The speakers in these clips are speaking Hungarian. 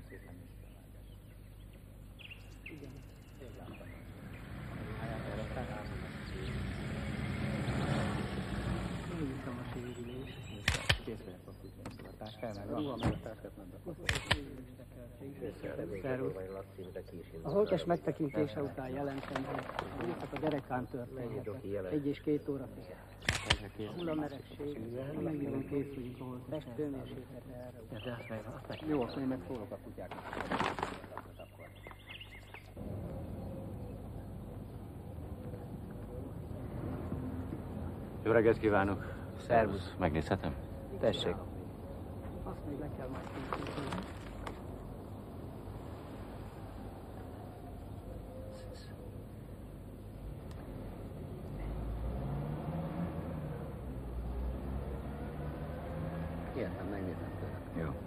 A holttest megtekintése után jelentem, hogy a derekán történhetett. 1 és 2 óra között. A hullameregség, megírom készüljük a holttest hőmérséklet erre. Jó, akkor én meg szólok a kutyáknak. Jó reggelt kívánok! Szervusz! Megnézhetem? Tessék. Azt még le kell majd készíteni. Értem, megnézem tőle. Jó.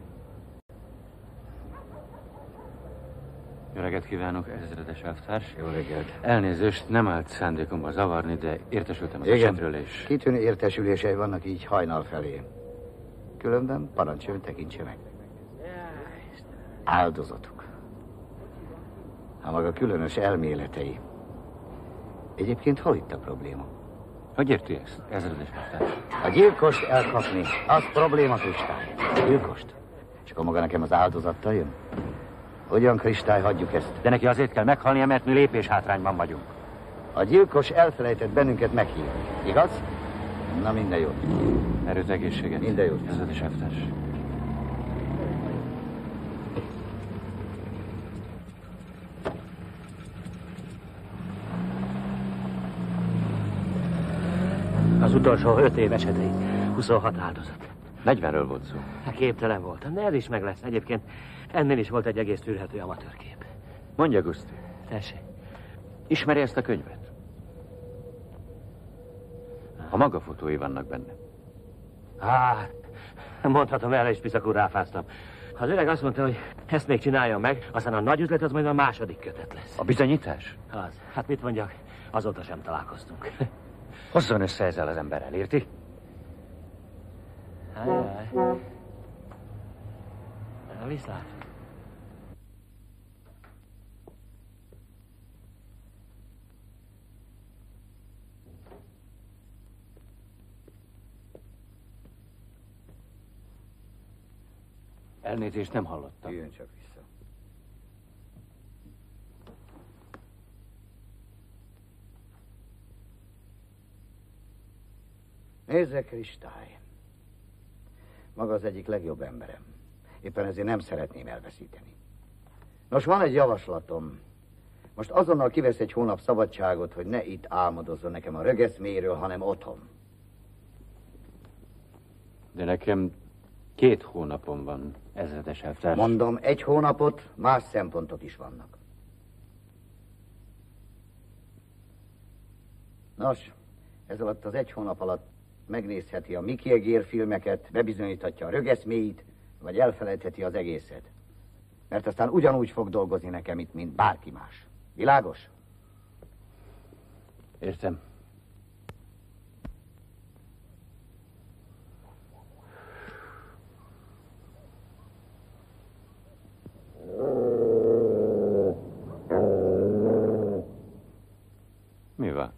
Jó reggelt kívánok, ezredes elvtárs. Jó reggelt. Elnézést, nem állt szándékomban zavarni, de értesültem az esetről, és... Kitűnő értesülései vannak így hajnal felé. Különben parancsoljon, tekintse meg. Áldozatok. A maga különös elméletei. Egyébként hol itt a probléma? Hogy érti ezt, ezredes elvtárs? A gyilkost elkapni, az probléma, Kristály. A gyilkost? És akkor maga nekem az áldozattal jön? Hogyan, Kristály, hagyjuk ezt? De neki azért kell meghalnia, mert mi lépéshátrányban vagyunk. A gyilkos elfelejtett bennünket meghívni, igaz? Na, minden jót. Erőt, egészséget. Minden jót. Ezredes elvtárs. Az utolsó 5 év esetei, 26 áldozat. 40-ről volt szó. Képtelen voltam, de ez is meg lesz. Egyébként ennél is volt egy egész tűrhető amatőrkép. Mondja, Guszti. Tessék. Ismeri ezt a könyvet? A maga fotói vannak benne. Mondhatom, erre is piszakul ráfáztam. Az öreg azt mondta, hogy ezt még csináljam meg, aztán a nagy üzlet az majd a második kötet lesz. A bizonyítás? Az. Hát mit mondjak, azóta sem találkoztunk. Hozzon össze ezzel az emberrel, érti? Ajjaj. Viszlát. Elnézést, nem hallottam. Jöjjön csak vissza. Nézze, Kristály. Maga az egyik legjobb emberem. Éppen ezért nem szeretném elveszíteni. Nos, van egy javaslatom. Most azonnal kivesz egy hónap szabadságot, hogy ne itt álmodozzon nekem a rögeszméről, hanem otthon. De nekem 2 hónapom van, ezredes elvtárs. Mondom, 1 hónapot, más szempontok is vannak. Nos, ez alatt az 1 hónap alatt megnézheti a Mickey Egér filmeket, bebizonyíthatja a rögeszméit, vagy elfelejtheti az egészet. Mert aztán ugyanúgy fog dolgozni nekem itt, mint bárki más. Világos? Értem. Mi van?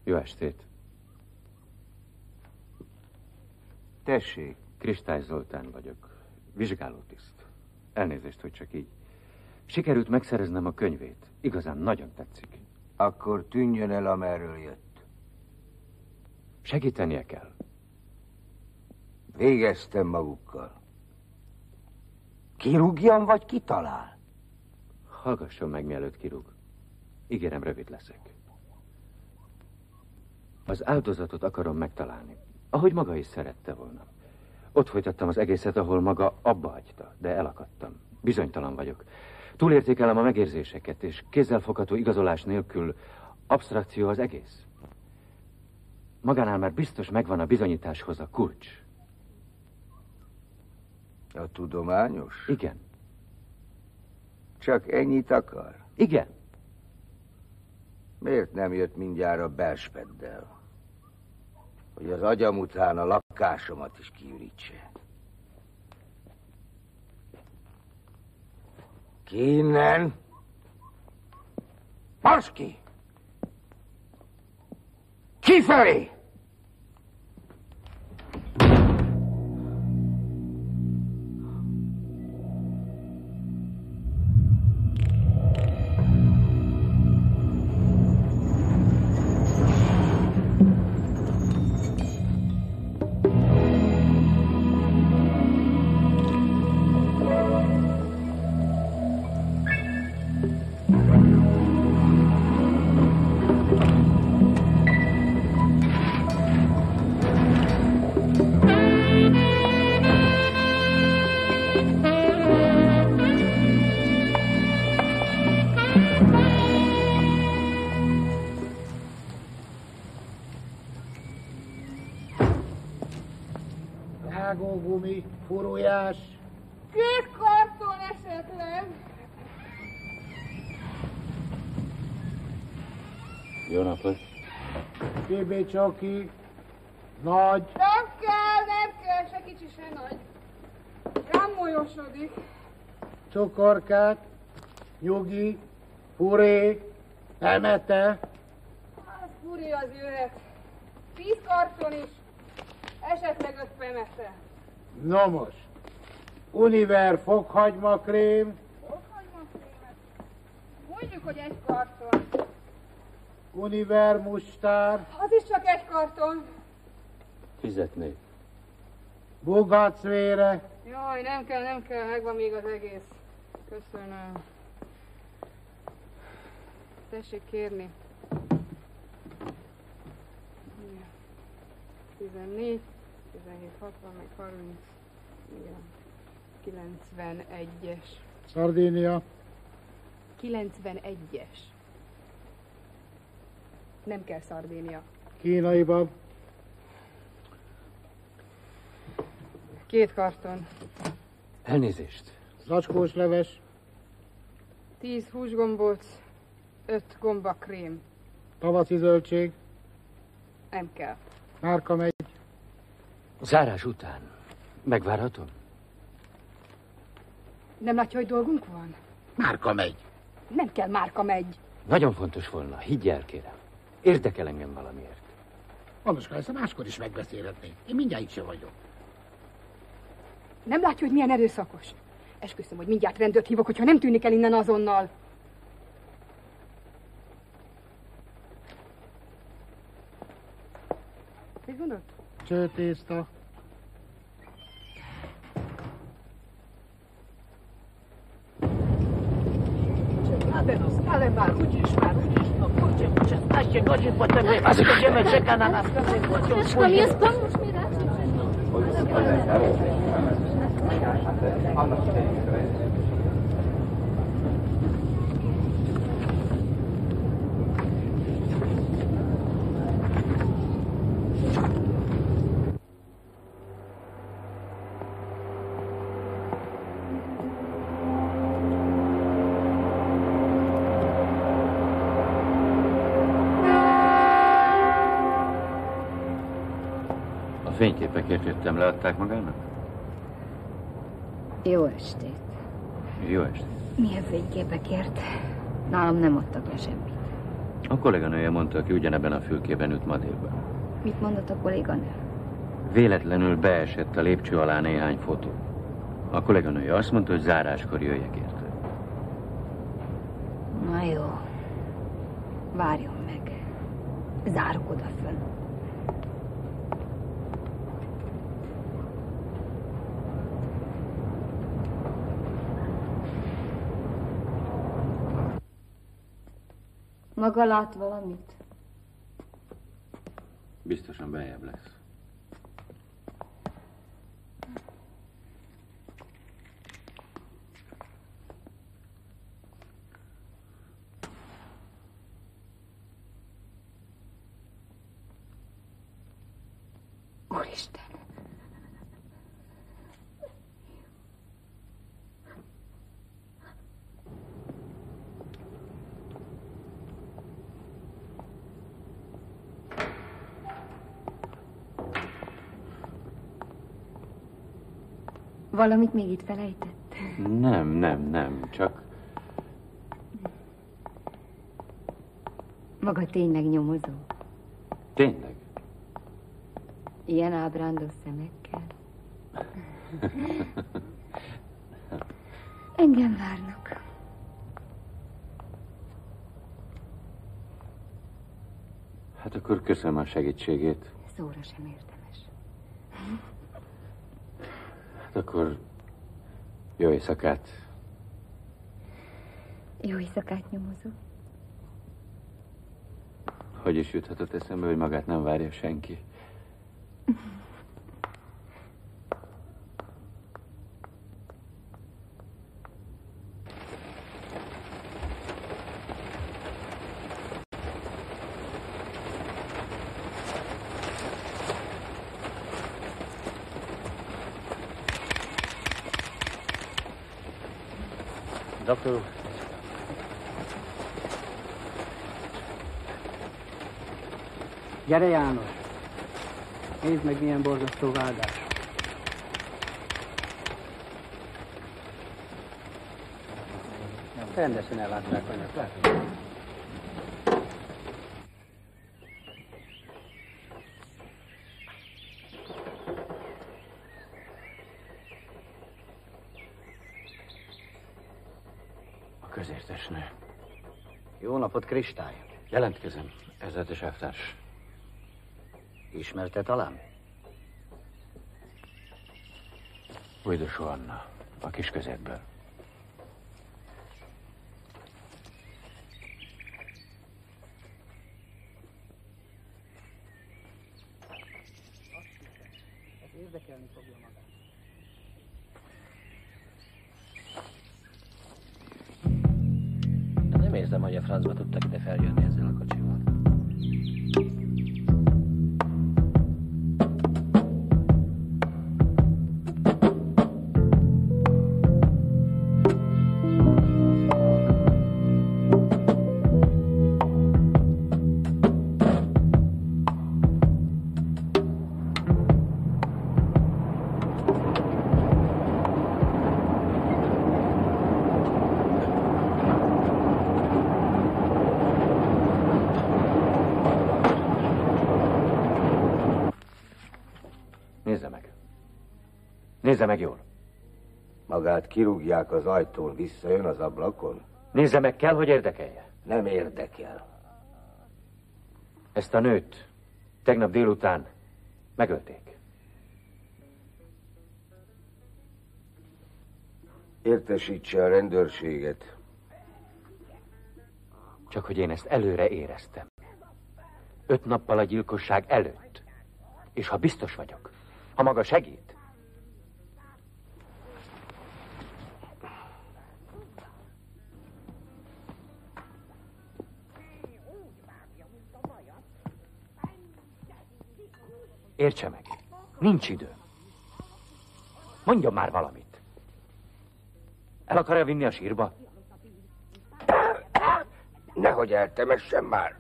Jó estét. Tessék. Kristály Zoltán vagyok. Vizsgálótiszt. Elnézést, hogy csak így. Sikerült megszereznem a könyvét. Igazán nagyon tetszik. Akkor tűnjön el, amerről jött. Segítenie kell. Végeztem magukkal. Kirúgjam, vagy kitalál? Hallgasson meg, mielőtt kirúg. Ígérem, rövid leszek. Az áldozatot akarom megtalálni, ahogy maga is szerette volna. Ott folytattam az egészet, ahol maga abba hagyta, de elakadtam. Bizonytalan vagyok. Túlértékelem a megérzéseket, és kézzelfogható igazolás nélkül absztrakció az egész. Magánál már biztos megvan a bizonyításhoz a kulcs. A tudományos? Igen. Csak ennyit akar? Igen. Miért nem jött mindjárt a Belspeddel? Hogy az agyam után a lakásomat is kiürítse. Ki innen? Marsz ki! Kifelé! Vágógumi, furujás. 2 karton esetleg. Jó napot. BB csoki. Nagy. Nem kell, se kicsi, se nagy. Rám molyosodik. Cukorkát. Nyugi. Puré. Emete. Az furi az jöhet. 10 karton is. Esetleg 5 pemete. No most. Univer fokhagymakrém. Fokhagymafrémet? Mondjuk, hogy 1 karton. Univer mustár. Az is csak 1 karton. Fizetnék. Bugacvére. Jaj, nem kell, megvan még az egész. Köszönöm. Tessék kérni. 14, 17, 60, meg 30, igen, 91-es. Szardínia. 91-es. Nem kell Szardínia. Kínai bab. 2 karton. Elnézést. Zacskós leves. 10 húsgombóc, 5 gombakrém. Tavaszi zöldség. Nem kell. Márka megy. Zárás után. Megvárhatom? Nem látja, hogy dolgunk van? Márka megy. Nem kell Márka megy. Nagyon fontos volna, higgy el, kérem. Érdekel engem valamiért. Annoska, ezt a máskor is megbeszélhetnénk. Én mindjárt itt sem vagyok. Nem látja, hogy milyen erőszakos? Esküszöm, hogy mindjárt rendőrt hívok, hogyha nem tűnik el innen azonnal. Mit gondolt? Csőtészta. Ale úgyis, no kurczę, 16 godzin potem będziemy czekać na następny pociąg. Szkomiec, pomóż mi raczej. Fényképekért jöttem, leadták magának? Jó estét. Jó estét. Milyen fényképekért? Nálam nem adtak le semmit. A kolléganője mondta, aki ugyanebben a fülkében ült ma délben. Mit mondott a kolléganő? Véletlenül beesett a lépcső alá néhány fotó. A kolléganője azt mondta, hogy záráskor jöjjek érte. Na jó. Várjon meg. Zárok oda föl. Maga lát valamit? Biztosan beljebb lesz. Úristen! Valamit még itt felejtett? Nem, csak... Maga tényleg nyomozó? Tényleg? Ilyen ábrándós szemekkel? Engem várnak. Hát akkor köszönöm a segítségét. Szóra sem érdemes. Hát akkor jó éjszakát. Jó éjszakát, nyomozó. Hogy is juthatott eszembe, hogy magát nem várja senki? Doktor úr. Gyere, János! Nézd meg, milyen borzasztó vágás. Rendesen elvágták a nyakat. A közértesnő. Jó napot, Kristály. Jelentkezem, ezredes elvtárs. Ismerte talán? Újdosó Anna, a kis közétből. Érdekelni fogja magát. Nem érzem, hogy a francba tudtak ide feljönni ezzel a kocsival. Nézze meg jól. Magát kirúgják az ajtón, visszajön az ablakon? Nézze meg, kell, hogy érdekelje. Nem érdekel. Ezt a nőt tegnap délután megölték. Értesítse a rendőrséget. Csak hogy én ezt előre éreztem. 5 nappal a gyilkosság előtt. És ha biztos vagyok, ha maga segít, értse meg, nincs idő. Mondjon már valamit. El akarja vinni a sírba? Nehogy eltemessen már.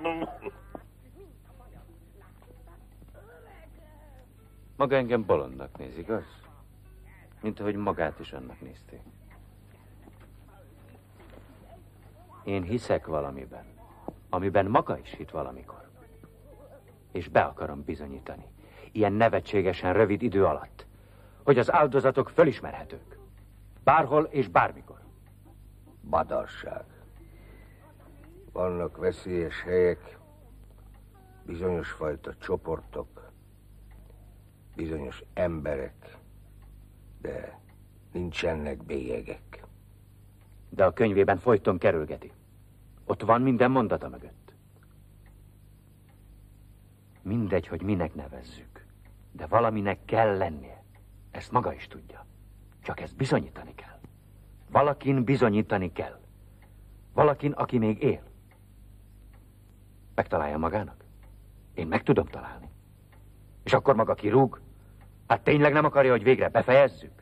Maga engem bolondnak néz, igaz? Mint ahogy magát is annak nézték. Én hiszek valamiben. amiben maga is hitt valamikor. És be akarom bizonyítani, ilyen nevetségesen rövid idő alatt, hogy az áldozatok fölismerhetők. Bárhol és bármikor. Badarság. Vannak veszélyes helyek, bizonyos fajta csoportok, bizonyos emberek, de nincsenek bélyegek. De a könyvében folyton kerülgeti. Ott van minden mondata mögött. Mindegy, hogy minek nevezzük, de valaminek kell lennie. Ezt maga is tudja. Csak ezt bizonyítani kell. Valakin bizonyítani kell. Valakin, aki még él. Megtalálja magának? Én meg tudom találni. És akkor maga kirúg? Hát tényleg nem akarja, hogy végre befejezzük?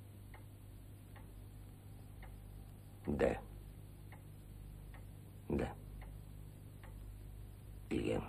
De. Igen.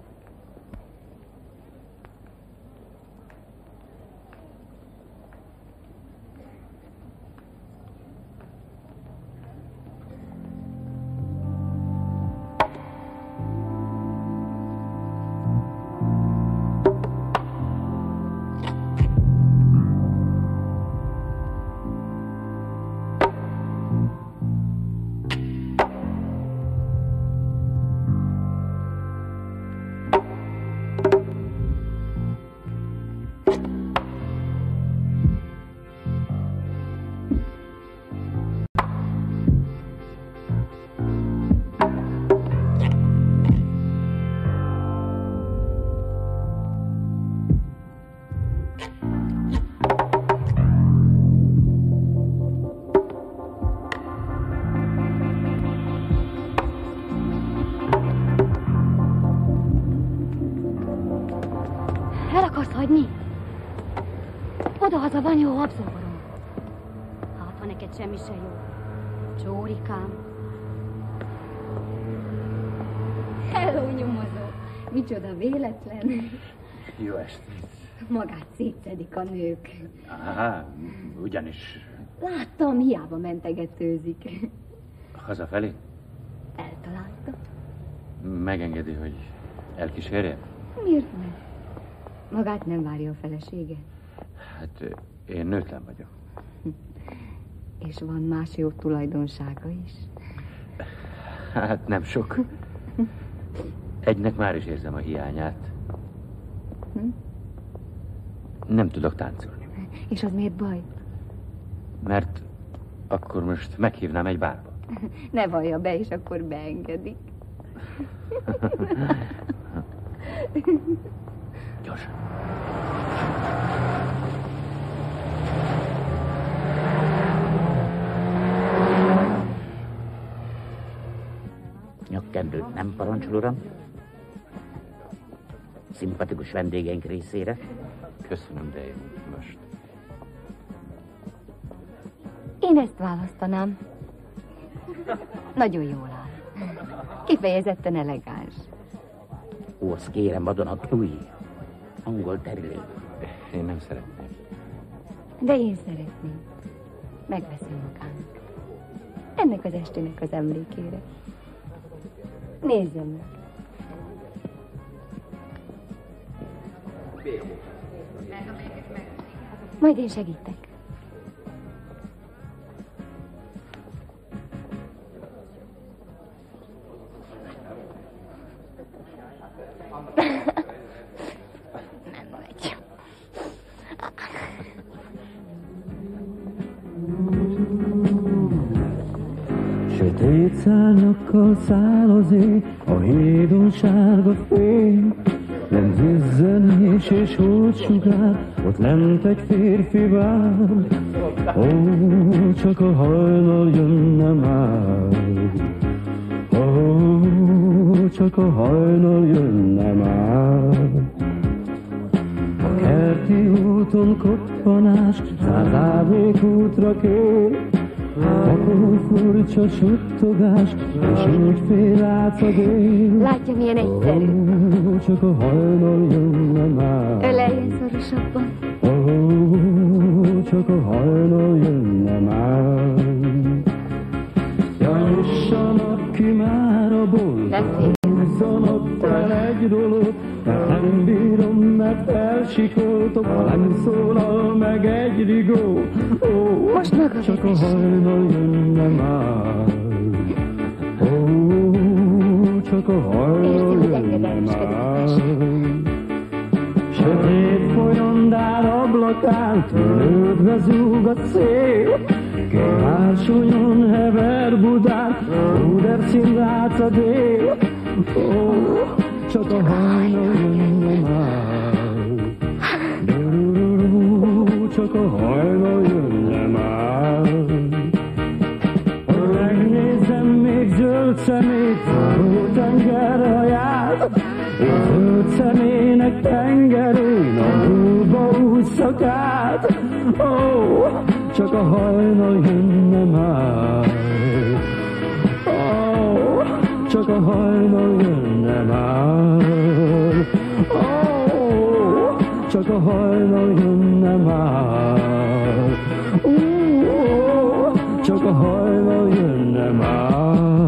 Oda-haza van jó abzoborom. Hát, ha neked semmi se jó. Csórikám. Hello, nyomozó. Micsoda véletlen. Jó estét. Magát szétszedik a nők. Aha, ugyanis. Láttam, hiába mentegetőzik. Hazafelé? Eltalálta. Megengedi, hogy elkísérjem? Miért ne? Magát nem várja a felesége? Hát én nőtlen vagyok. És van más jó tulajdonsága is? Hát nem sok. Egynek már is érzem a hiányát. Nem tudok táncolni. És az miért baj? Mert akkor most meghívnám egy bárba. Ne vallja be, és akkor beengedik. Gyorsan. Nyakkendőt nem parancsol, uram? Szimpatikus vendégeink részére. Köszönöm, de én most... Én ezt választanám. Nagyon jól áll. Kifejezetten elegáns. Orsz kérem, Madonna Tui. Angol terülé. Én nem szeretném. De én szeretném. Megveszem magának. Ennek az estének az emlékére. Nézzem meg. Majd én segítek. Nem megy. Sötét szárnyakkal száll az ég, a hídon sárga fény. Nem zizzenés és hódsugár, ott lent egy férfi vár. Ó, csak a hajnal jönne már. Ó, csak a hajnal jönne már. A kerti úton koppanás, 100 árnyékútra kér. Akkor furcsa suttogás, és úgy fél átsz a dél. Látja, milyen egyszerű. Ó, csak a hajnal jönne már. Öleljen szorosabban. Ó, csak a hajnal jönne már. Jaj, nyissanak ki már a boltba, viszont el egy dolog, mert nem bírom, mert elsikoltok, ha nem szólal meg egy rigó. Ó, csak a hajnal jönne már. Ó, csak a hajnal jönne már. Sötét folyondár ablakán tűnődve zúg a szél, Kársolyon hever Budán, Óder színlát a dél. Ó, csak a hajnal jönne már. Csak a hajnal jönne már. Megnézem még zöld szemét, forró tengerhaját, és zöld szemének tengerén a húba ússzak át. Ó, csak a hajnal jönne már. Ó, csak a hajnal jönne már. Ó, csak a hajnal jönne már. Ó, csak a hajnal jönne már.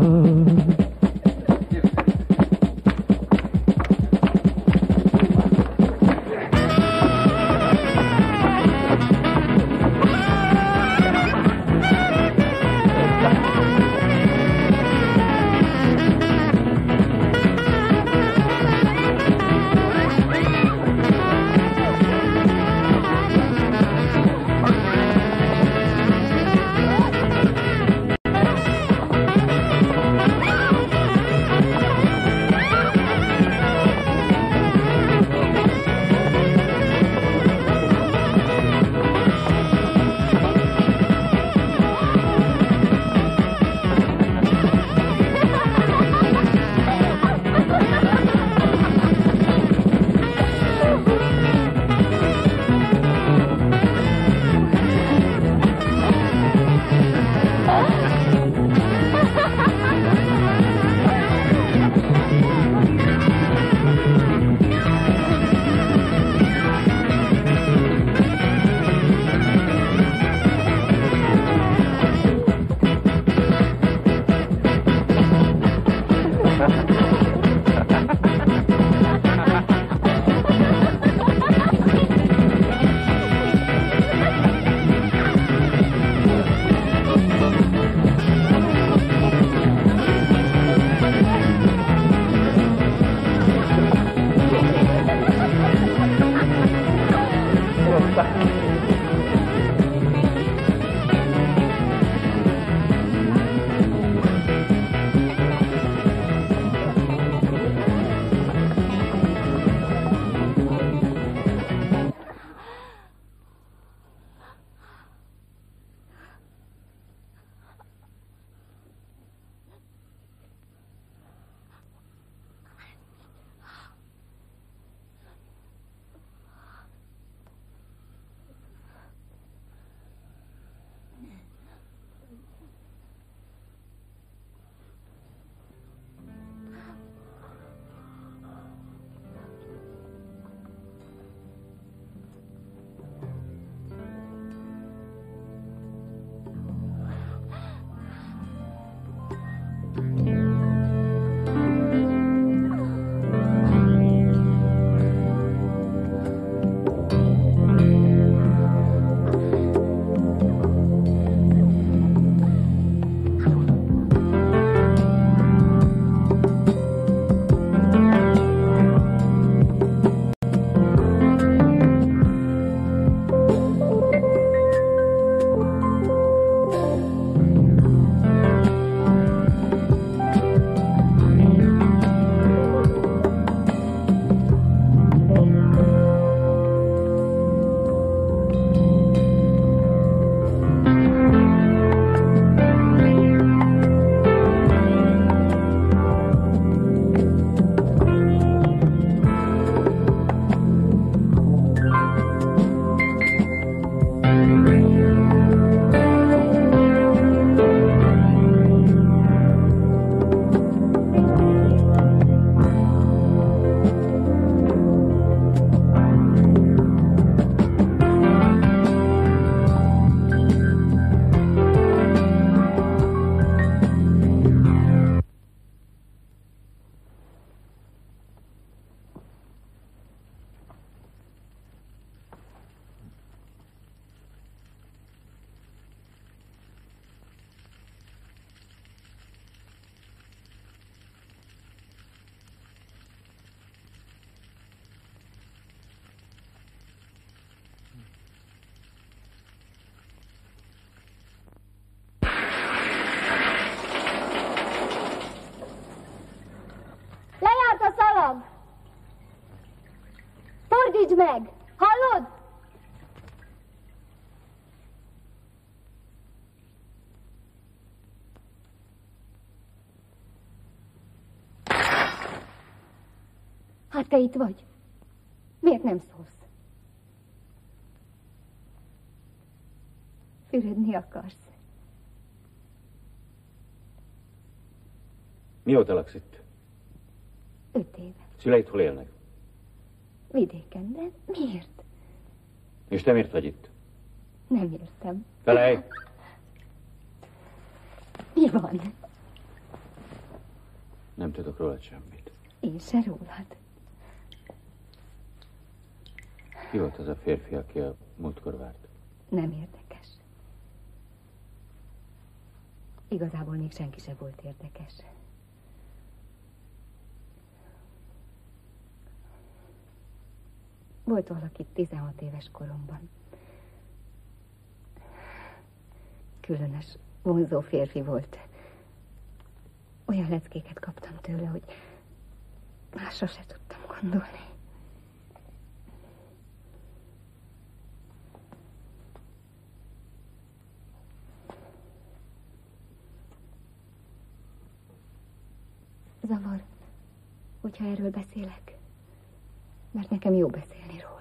Hát te itt vagy. Miért nem szólsz? Fürödni akarsz. Mióta laksz itt? 5 éve. Szüleid hol élnek? Vidéken, de miért? És te miért vagy itt? Nem értem. Felej! Mi van? Nem tudok rólad semmit. Én se rólad. Ki volt az a férfi, aki a múltkor várt? Nem érdekes. Igazából még senki se volt érdekes. Volt valaki 16 éves koromban. Különös, vonzó férfi volt. Olyan leckéket kaptam tőle, hogy másra se tudtam gondolni. Zavar, hogyha erről beszélek, mert nekem jó beszélni róla.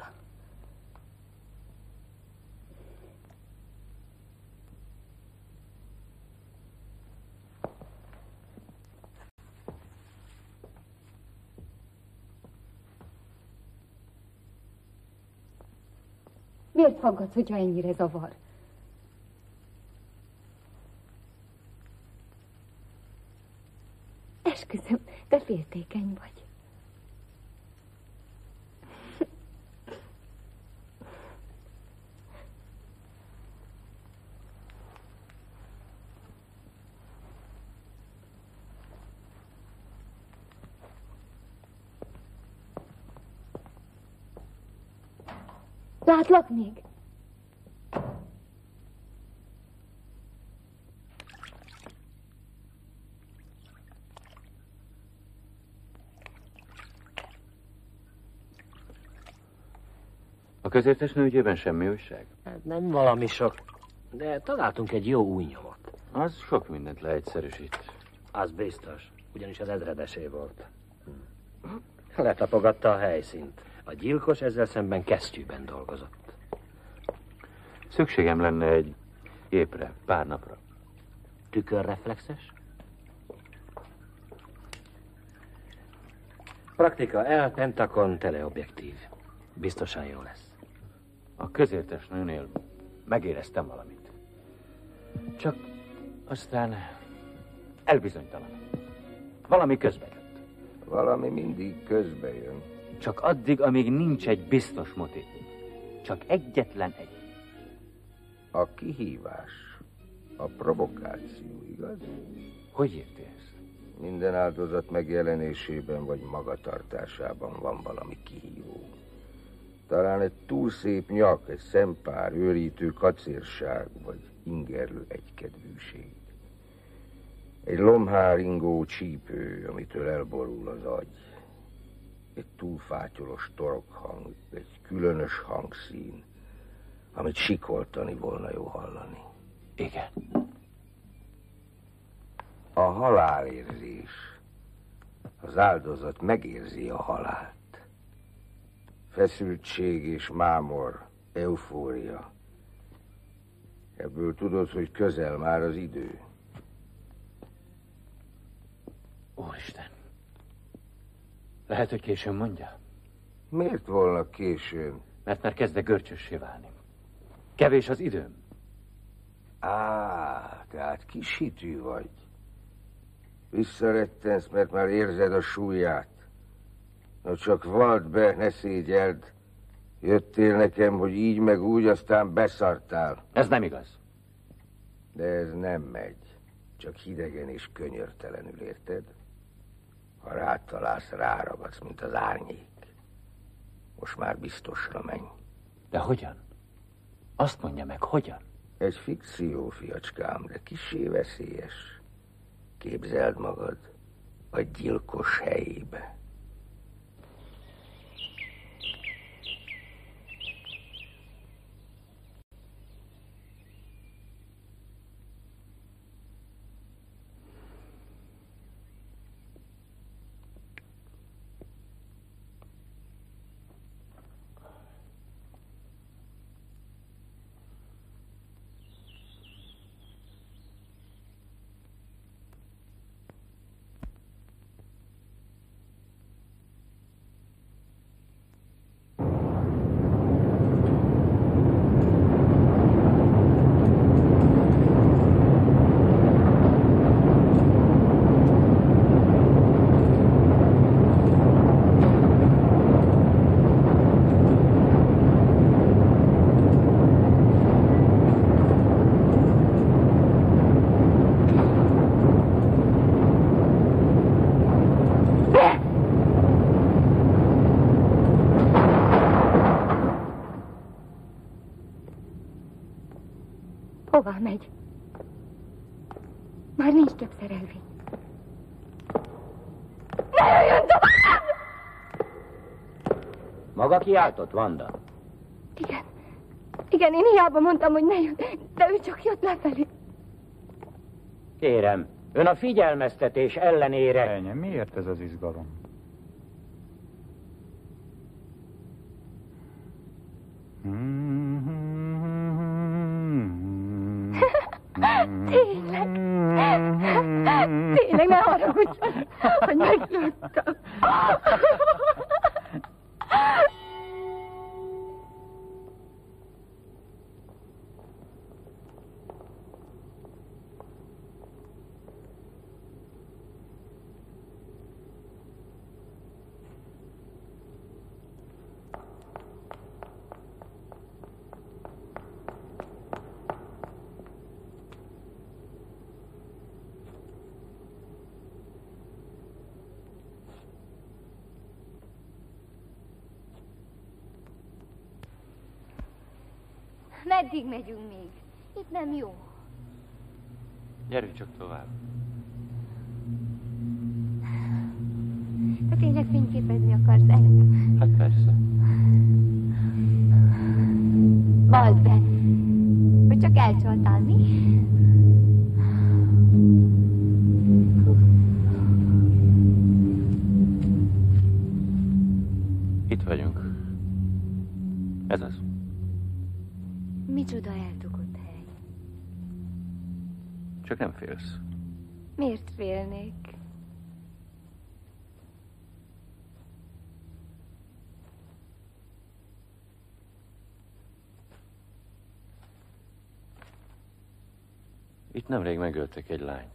Miért faggatsz, hogyha ennyire zavar? Esküszöm, te féltékeny vagy. Látlak még? A közértesnő ügyében semmi újság? Hát nem valami sok, de találtunk egy jó új nyomot. Az sok mindent leegyszerűsít. Az biztos, ugyanis az ezredesé volt. Letapogatta a helyszínt. A gyilkos ezzel szemben kesztyűben dolgozott. Szükségem lenne egy gépre, pár napra. Tükörreflexes? Praktika L, Pentakon, teleobjektív. Biztosan jó lesz. A közértesnőnél megéreztem valamit. Csak aztán elbizonytalan. Valami közbe jött. Valami mindig közbe jön. Csak addig, amíg nincs egy biztos motiv. Csak egyetlen egy. A kihívás, a provokáció, igaz? Hogy érti ezt? Minden áldozat megjelenésében vagy magatartásában van valami kihívó. Talán egy túl szép nyak, egy szempár, őrítő kacérság, vagy ingerlő egykedvűség. Egy lomháringó csípő, amitől elborul az agy. Egy túlfátyolos torokhang, egy különös hangszín, amit sikoltani volna jó hallani. Igen. A halálérzés. Az áldozat megérzi a halált. Feszültség és mámor, eufória. Ebből tudod, hogy közel már az idő. Úristen. Lehet, hogy későn mondja? Miért volna későn? Mert már kezdek görcsössé válni. Kevés az időm. Tehát kis hitű vagy. Visszarettensz, mert már érzed a súlyát. Na csak vald be, ne szégyeld. Jöttél nekem, hogy így meg úgy, aztán beszartál. Ez nem igaz. De ez nem megy. Csak hidegen és könyörtelenül, érted? Ha rátalálsz, ráragadsz, mint az árnyék. Most már biztosra menj. De hogyan? Azt mondja meg, hogyan? Egy fikció, fiacskám, de kissé veszélyes. Képzeld magad a gyilkos helyébe. Hová megy? Már nincs több szerelvény. Ne jöjjön tovább! Maga kiáltott, Vanda? Igen. Igen, én hiába mondtam, hogy ne jön, de ő csak jött lefelé. Kérem, ön a figyelmeztetés ellenére... Ennyi, miért ez az izgalom? Tényleg? Tényleg, ne haragudj, hogy megjöttem. Meddig megyünk még? Itt nem jó. Gyerünk csak tovább. Te tényleg fényképezni akarsz engem? Hát persze. Vald be, hogy csak elcsaltál, mi? Itt vagyunk. Ez az. Micsoda eldugott hely. Csak nem félsz. Miért félnék? Itt nemrég megöltek egy lányt.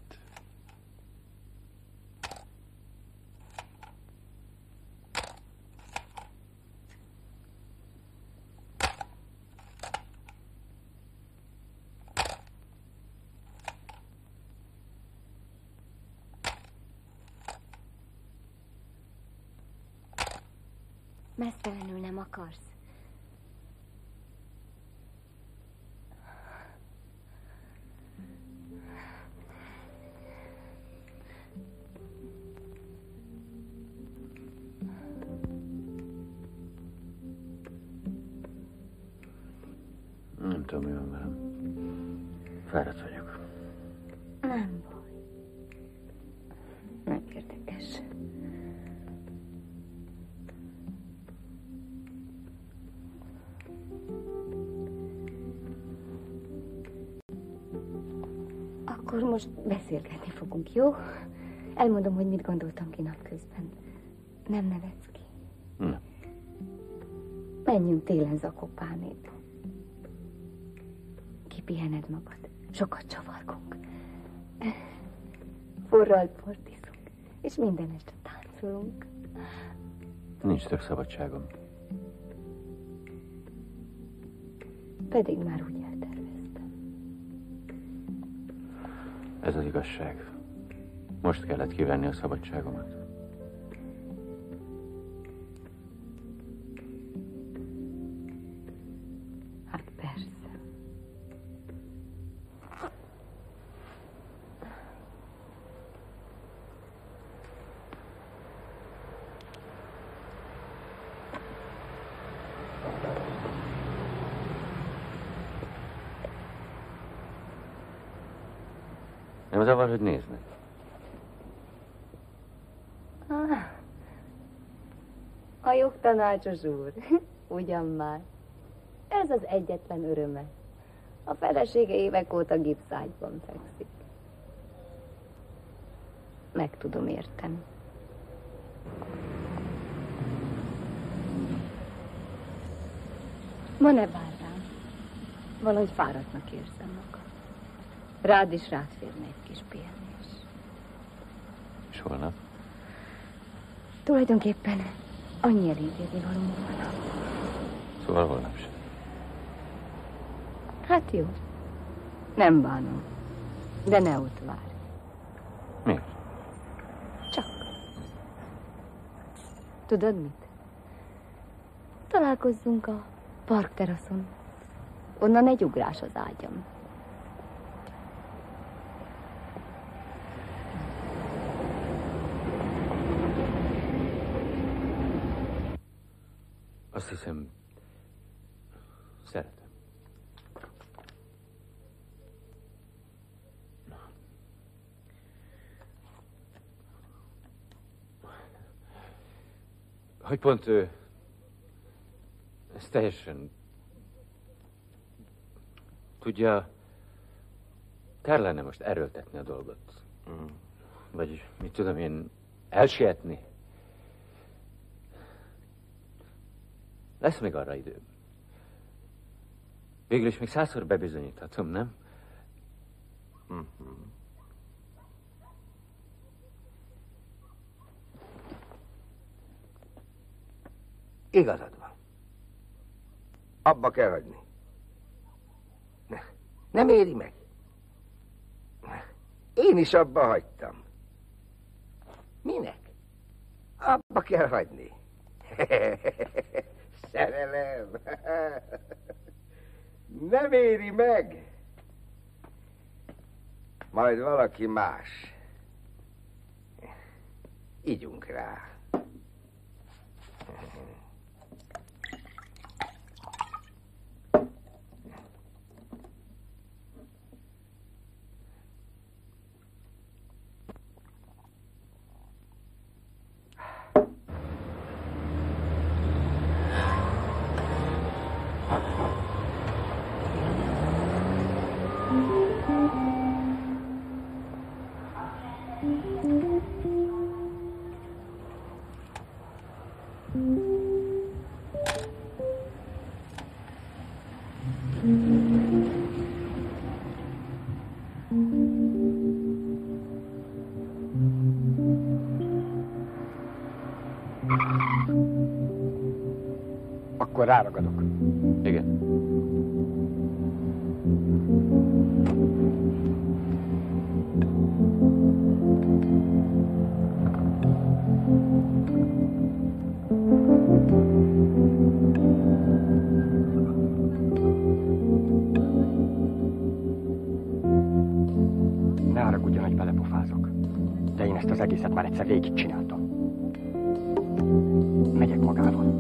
Mesztelenül nem akarsz. Nem tudom, mi van velem. Fáradt vagyok. Nem baj. Nem érdekes. Akkor most beszélgetni fogunk, jó? Elmondom, hogy mit gondoltam ki napközben. Nem nevetsz ki? Nem. Menjünk télen Zakopánéba. Kipihened magad. Sokat csavargunk. Forralt bort iszunk, és minden este táncolunk. Nincs több szabadságom. Pedig már úgy elterveztem. Ez az igazság. Most kellett kivenni a szabadságomat. Hát persze. Nem zavar, hogy néznek? A jogtanácsos úr. Ugyan már. Ez az egyetlen öröme. A felesége évek óta gipszágyban fekszik. Meg tudom érteni. Ma ne vár rám. Valahogy fáradtnak érzem magam. Rád is rád férne egy kis pihenés. És holnap? Tulajdonképpen annyi elintézni való van. Szóval holnap sem. Hát jó. Nem bánom. De ne ott várj. Miért? Csak. Tudod mit? Találkozzunk a parkteraszon. Onnan egy ugrás az ágyam. Azt hiszem, szeretem. Hogy pont ez teljesen... Tudja, kár lenne most erőltetni a dolgot. Vagy, mit tudom én, elsietni. Lesz még arra idő. Végül is még 100-szor bebizonyíthatom, nem? Igazad van. Abba kell hagyni. Nem éri meg. Én is abba hagytam. Minek? Abba kell hagyni. Szerelem. Nem éri meg. Majd valaki más. Igyunk rá. Akkor ráragadok. Igen. Ne haragudjon, hogy belepofázok. De én ezt az egészet már egyszer végigcsináltam. Megyek magával.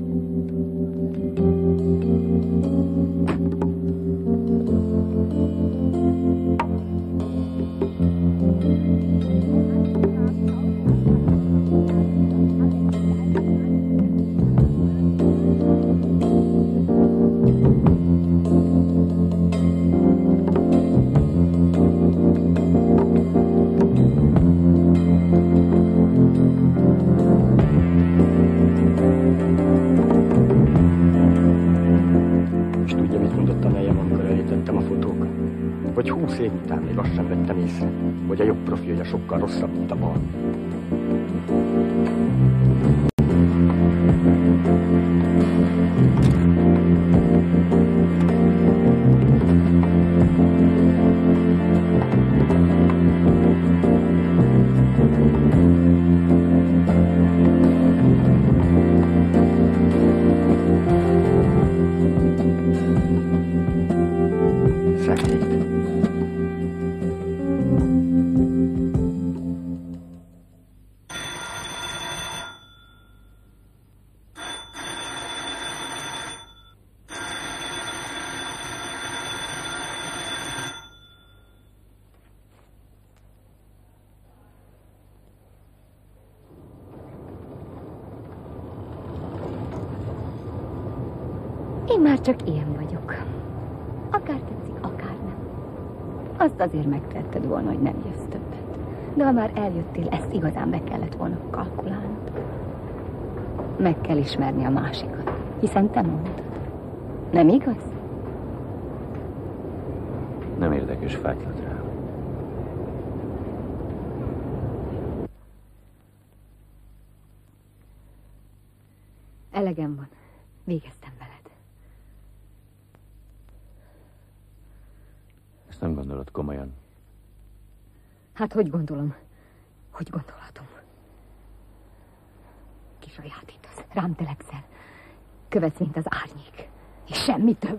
Hogy 20 év után még azt sem vettem észre, hogy a jobb profilja sokkal rosszabb, mint a bal. Én már csak ilyen vagyok. Akár tetszik, akár nem. Azt azért megtetted volna, hogy nem jössz többet. De ha már eljöttél, ezt igazán meg kellett volna kalkulálnod. Meg kell ismerni a másikat, hiszen te mondtad. Nem igaz? Nem érdekes, fájtlat rá. Elegem van. Végeztem veled. Ezt nem gondolod komolyan? Hát hogy gondolom? Hogy gondolhatom? Kisajátítasz, rám telepszel. Követsz, mint az árnyék. És semmi több.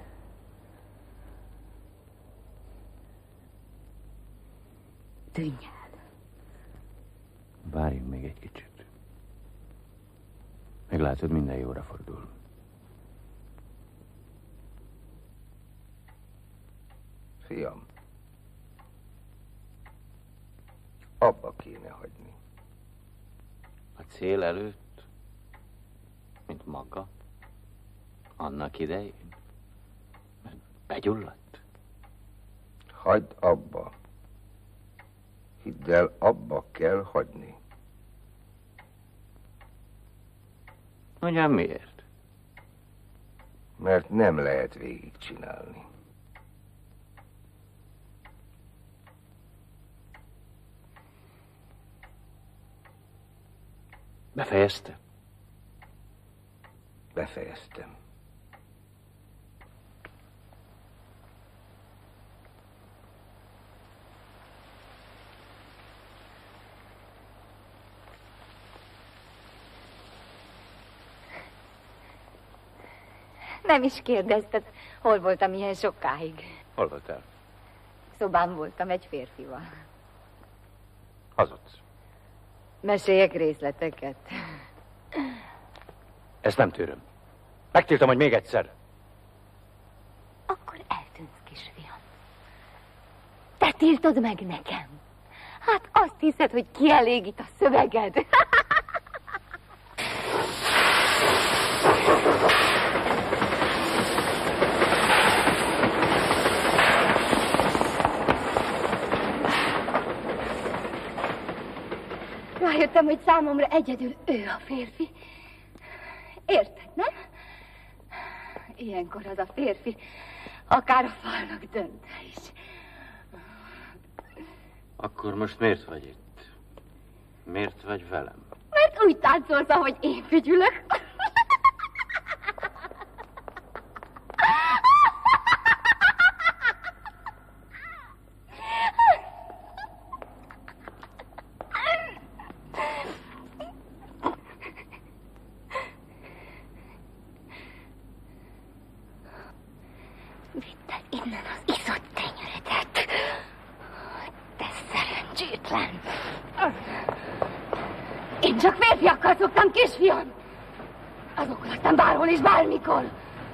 Tűnj el. Várjunk még egy kicsit. Meglátod, minden jóra fordul. Fiam, abba kéne hagyni. A cél előtt, mint maga, annak idején, begyulladt. Hagyd abba. Hidd el, abba kell hagyni. Mondjam, miért? Mert nem lehet végigcsinálni. Befejezte? Befejeztem. Nem is kérdezted, hol voltam ilyen sokáig. Hol voltál? Szobán voltam egy férfival. Hazudsz. Meséljek részleteket. Ezt nem tűröm. Megtiltom, hogy még egyszer. Akkor eltűnsz, kisfiam. Te tiltod meg nekem. Hát azt hiszed, hogy kielégít a szöveged. Rájöttem, hogy számomra egyedül ő a férfi. Érted, nem? Ilyenkor az a férfi akár a falnak dönt is. Akkor most miért vagy itt? Miért vagy velem? Mert úgy táncolsz, ahogy én figyülök. Vitted innen az iszott tenyeredet. Te szerencsétlen. Én csak férfiakkal szoktam, kisfiam. Azokkal aztán bárhol és bármikor.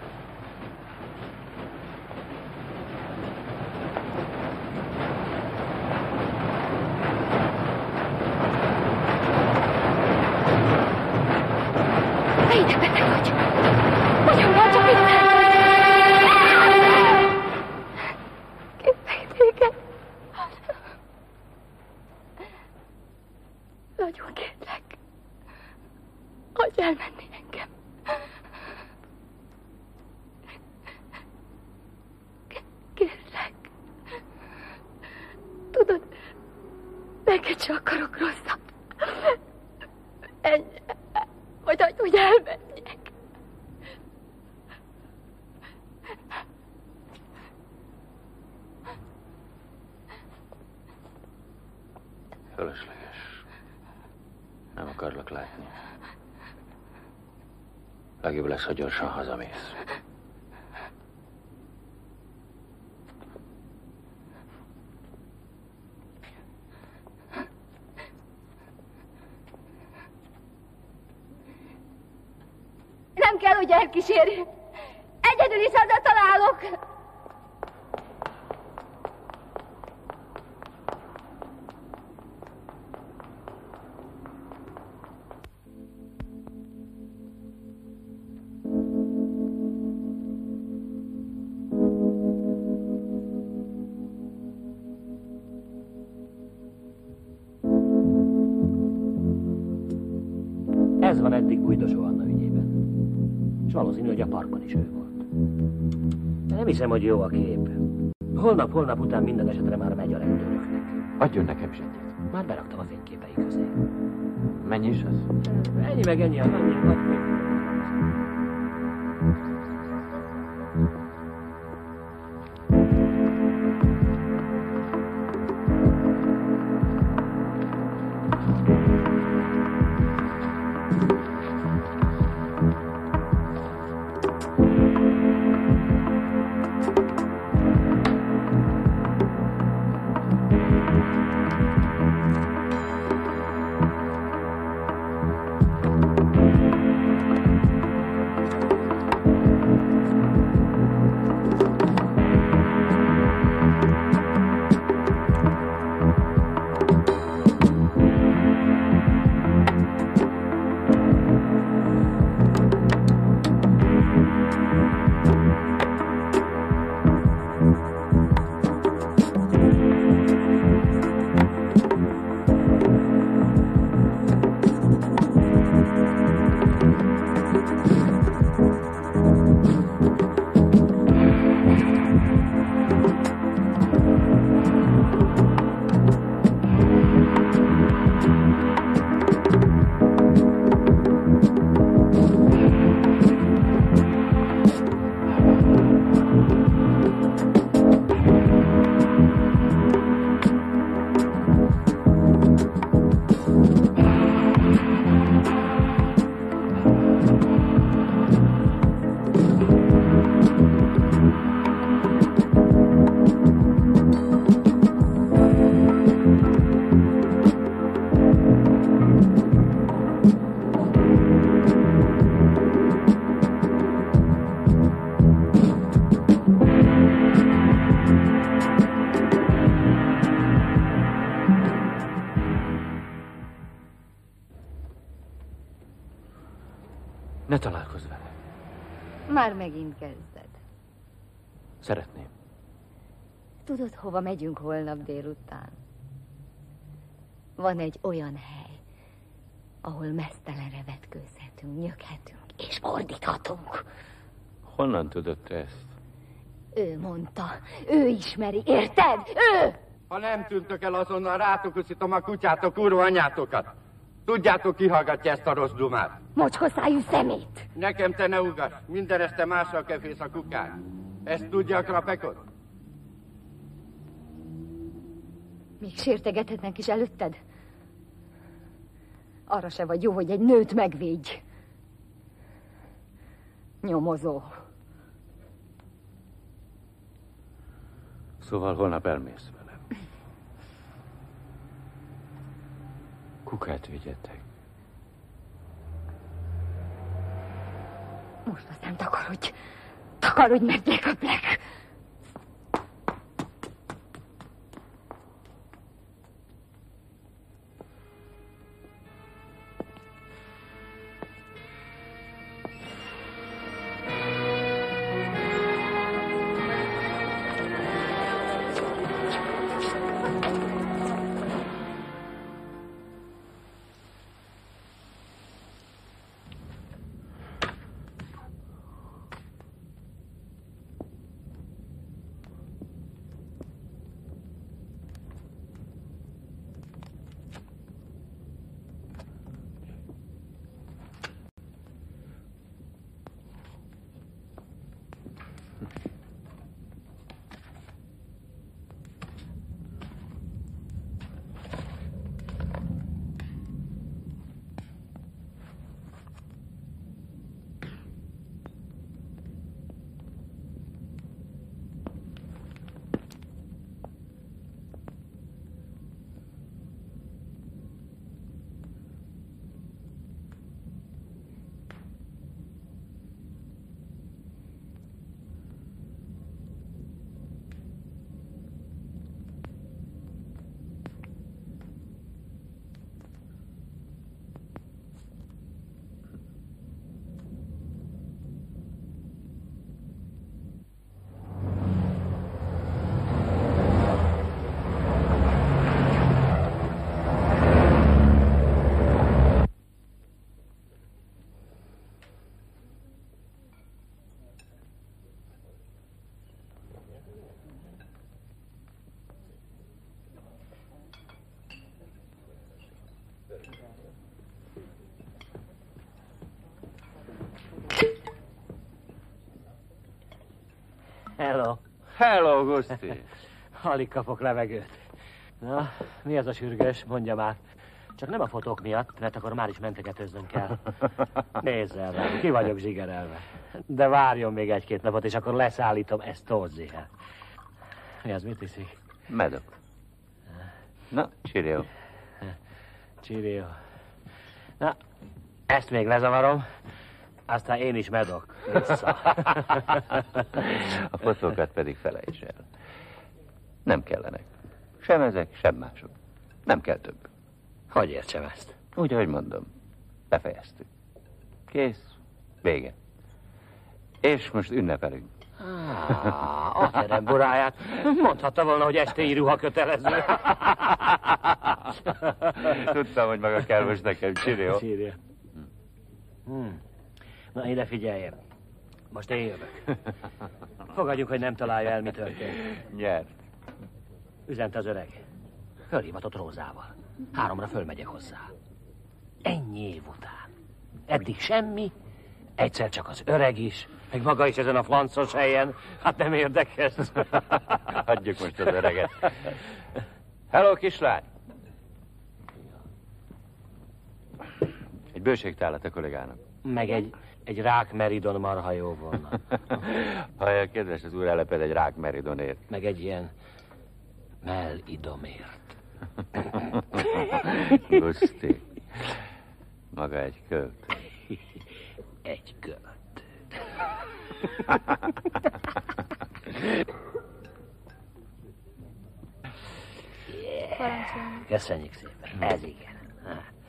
Te ide beteg vagy. Hogyan van csak itt? Képzelj téged. Nagyon kérlek. Hagyj elmenni engem. Kérlek. Tudod, neked se akarok rosszat. Ennyi. Vagy hagyd, hogy elmenjek. Fölösleges. Nem akarlak látni. Legjobb lesz, ha gyorsan hazamész. Nem kell, hogy elkísérj. Egyedül is hazatalálok. Ez van eddig Bújdosó Anna ügyében. És valószínű, hogy a parkban is ő volt. De nem hiszem, hogy jó a kép. Holnap után minden esetre már megy a rendőröknek. Adjon nekem is egyet. Már beraktam a fényképei közé. Mennyi is az? Ennyi meg ennyi az annyi. Már megint kezded. Szeretném. Tudod, hova megyünk holnap délután? Van egy olyan hely, ahol meztelenre vetkőzhetünk, nyöghetünk és ordíthatunk. Honnan tudod te ezt? Ő mondta, ő ismeri, érted? Ő! Ha nem tűntök el, azonnal rátokuszítom a kutyátok, kurva anyátokat. Tudjátok, ki hallgatja ezt a rossz dumát? Mocskoszájú szemét! Nekem te ne ugass, minden este mással kefész a kukán. Ezt tudja a krapekot? Még sértegethetnek is előtted? Arra se vagy jó, hogy egy nőt megvédj. Nyomozó. Szóval holnap elmész velem. Kukát vigyetek. Most aztán takarodj. Takarodj, mert leköplek. Hello. Hello, Guszti. Alig kapok levegőt. Na, mi az a sürgős? Mondja már. Csak nem a fotók miatt, mert akkor már is mentegetőznöm kell. Nézzel rá, ki vagyok zsigerelve. De várjon még egy-két napot, és akkor leszállítom ezt Tózihez. Mi az, mit iszik? Medok. Na, csirió. Csirió. Na, ezt még lezavarom, aztán én is medok vissza. A fotókat pedig felejts el. Nem kellenek. Sem ezek, sem mások. Nem kell több. Hogy értsem ezt? Úgy, ahogy mondom. Befejeztük. Kész. Vége. És most ünnepelünk. A terem buráját. Mondhatta volna, hogy estéi ruha kötelező. Tudtam, hogy maga kell most nekem, csirió. Csirió. Na, ide figyeljen. Most én jövök. Fogadjuk, hogy nem találja el, mi történt. Nyert. Üzent az öreg. Fölhívatott Rózával. 3-ra fölmegyek hozzá. Ennyi év után. Eddig semmi, egyszer csak az öreg is, meg maga is ezen a flancos helyen. Hát nem érdekes. Hagyjuk most az öreget. Hello, kislány! Egy bőségtálat a kollégának. Meg egy rákmeridon marha jó volna. Hallja, kedves az úr, eleped egy rákmeridonért. Meg egy ilyen melidomért. Guszti. Maga egy költő. Egy költő. Köszönjük szépen. Ez igen.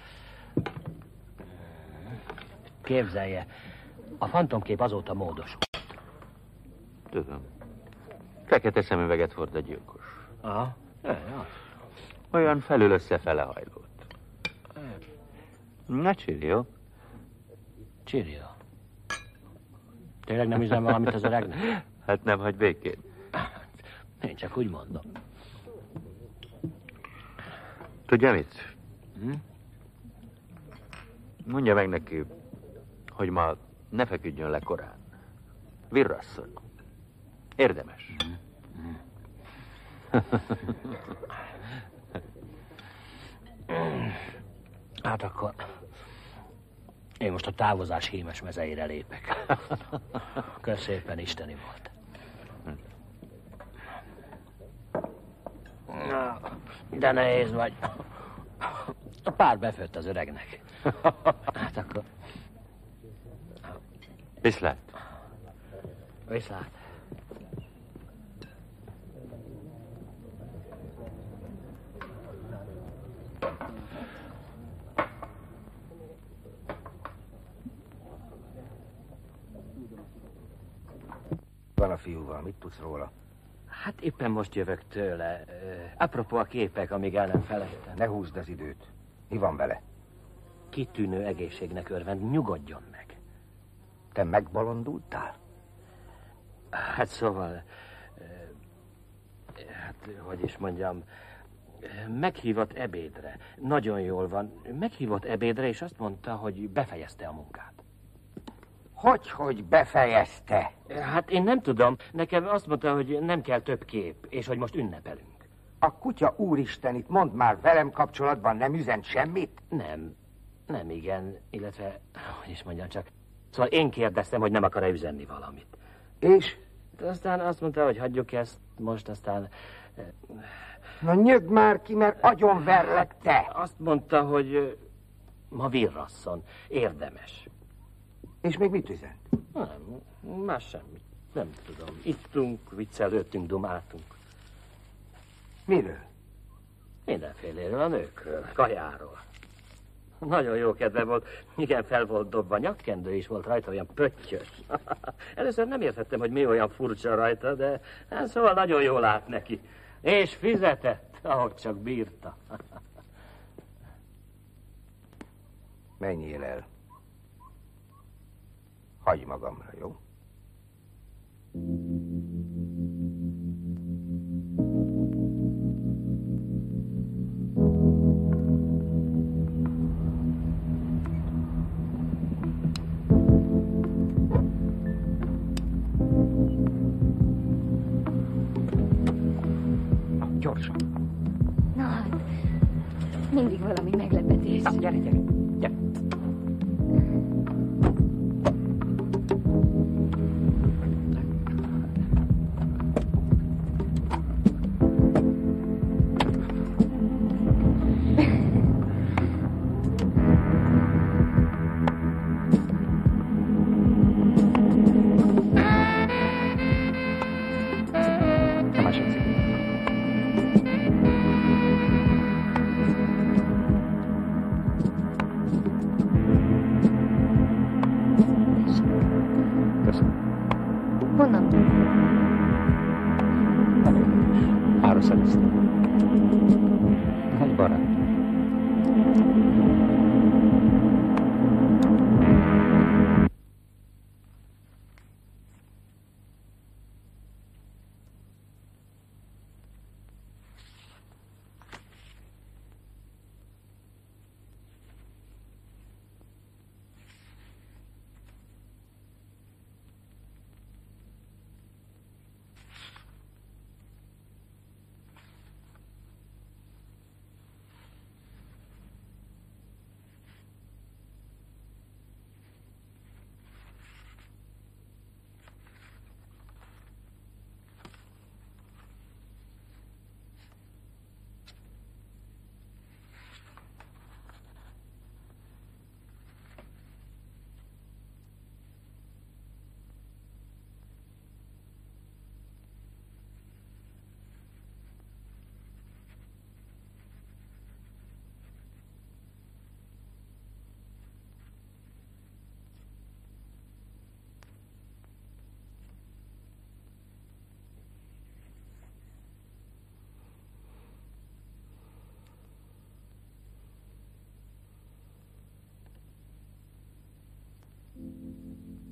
Képzelje, a fantomkép azóta módosul. Tudom. Fekete szemüveget hord a gyilkos. Aha. Olyan felül összefele hajlott. Na, Csillió. Csillió. Tényleg nem üzen valamit az öregnek? Hát nem hagy békén. Én csak úgy mondom. Tudja mit? Mondja meg neki, hogy ma ne feküdjön le korán. Virrasszon. Érdemes. Hát akkor én most a távozás hímes mezeire lépek. Kösz szépen, isteni volt. Na, de nehéz vagy. A pár befőtt az öregnek. Hát akkor... Viszlát. Viszlát. Van a fiúval, mit tudsz róla? Hát éppen most jövök tőle. Apropó a képek, amíg el nem felejtem. Ne húzd az időt. Mi van vele? Kitűnő egészségnek örvend, nyugodjon meg. Te megbolondultál? Hát szóval... Hát, hogy is mondjam... Meghívott ebédre. Nagyon jól van. Meghívott ebédre, és azt mondta, hogy befejezte a munkát. Hogy befejezte? Hát én nem tudom. Nekem azt mondta, hogy nem kell több kép, és hogy most ünnepelünk. A kutya úristenit, mondd már, velem kapcsolatban nem üzent semmit? Nem igen, illetve, hogy is mondjam csak. Szóval én kérdeztem, hogy nem akar-e üzenni valamit. És? De aztán azt mondta, hogy hagyjuk ezt most, aztán... Na nyögd már ki, mert agyonverlek te! Azt mondta, hogy ma virrasszon, érdemes. És még mit üzent? Nem, más semmit. Nem tudom. Ittunk, viccelődtünk, dumáltunk. Miről? Mindenféléről, a nőkről, kajáról. Nagyon jó kedve volt. Igen, fel volt dobva, nyakkendő is volt rajta, olyan pöttyös. Először nem értettem, hogy mi olyan furcsa rajta, de hát szóval nagyon jól állt neki. És fizetett, ahogy csak bírta. Menjél el. Hagyj magamra, jó? Gyorsan. Na hát, mindig valami meglepetés. Na, gyere, gyere, gyere. Honnan? Mára szereztem. Egy barát.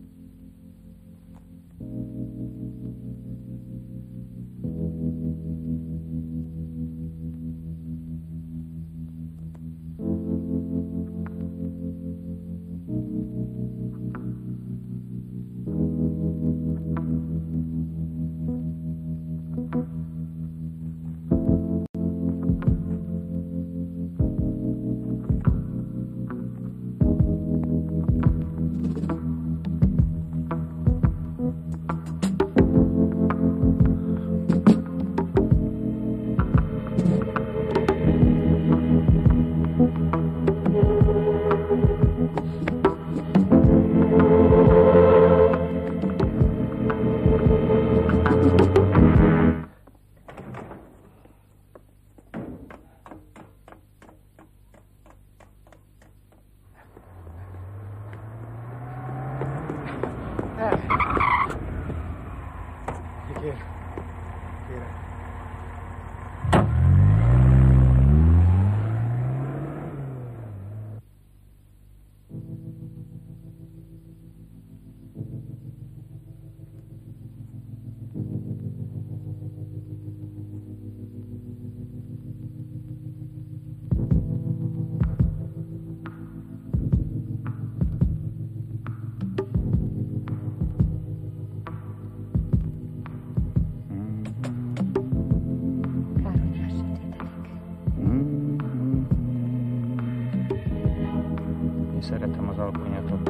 Szeretem az alkonyatot.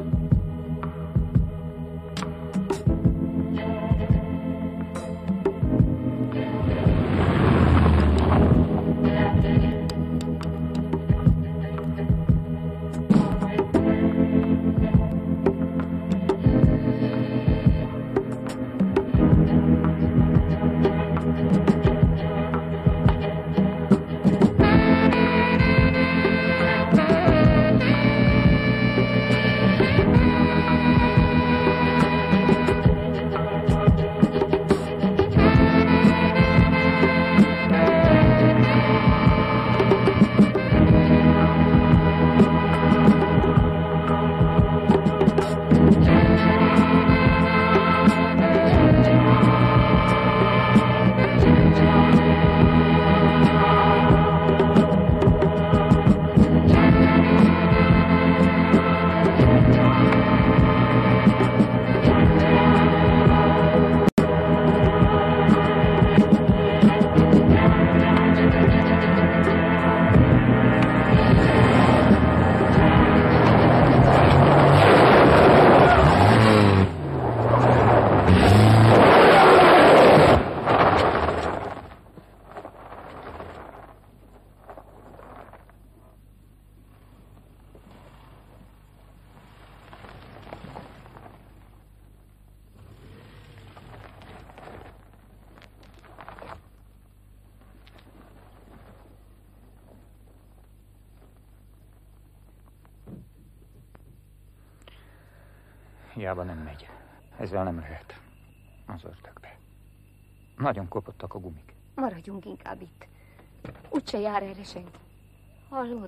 Hiába nem megy. Ezzel nem lehet. Az ördögbe. Nagyon kopottak a gumik. Maradjunk inkább itt. Úgyse jár erre senki. Hallod?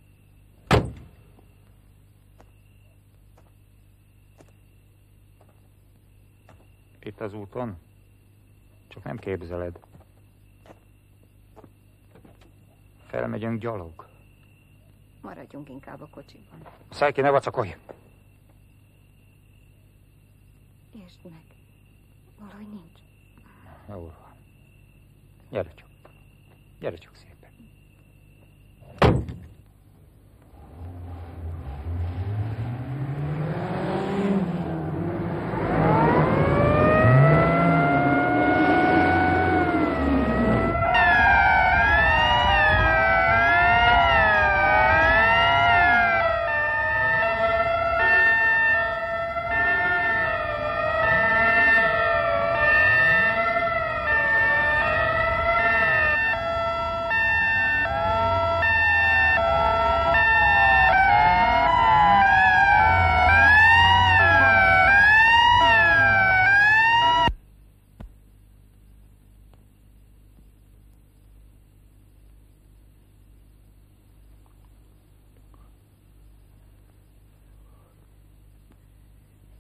Itt az úton? Csak nem képzeled. Felmegyünk gyalog. Maradjunk inkább a kocsiban. Szállj ki, ne vacakolj! Értsd meg. Valahogy nincs. Jól van. Gyere csak. Gyere csak szépen.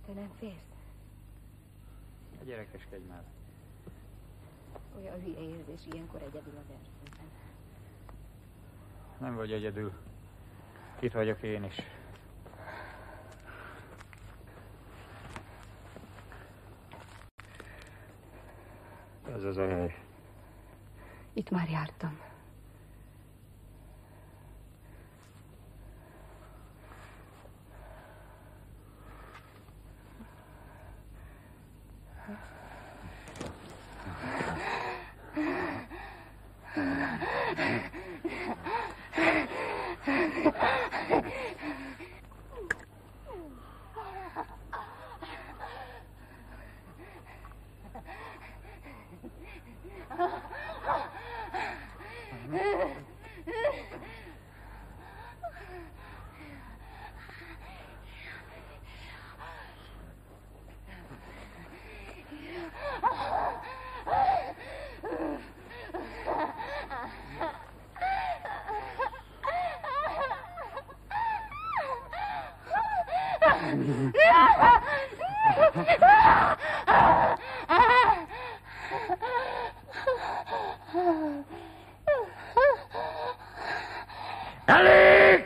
Te nem félsz? A gyerekeskedj már. Olyan hülye érzés ilyenkor egyedül az erdőben. Nem vagy egyedül. Itt vagyok én is. Ez az a hely. Itt már jártam. Elég!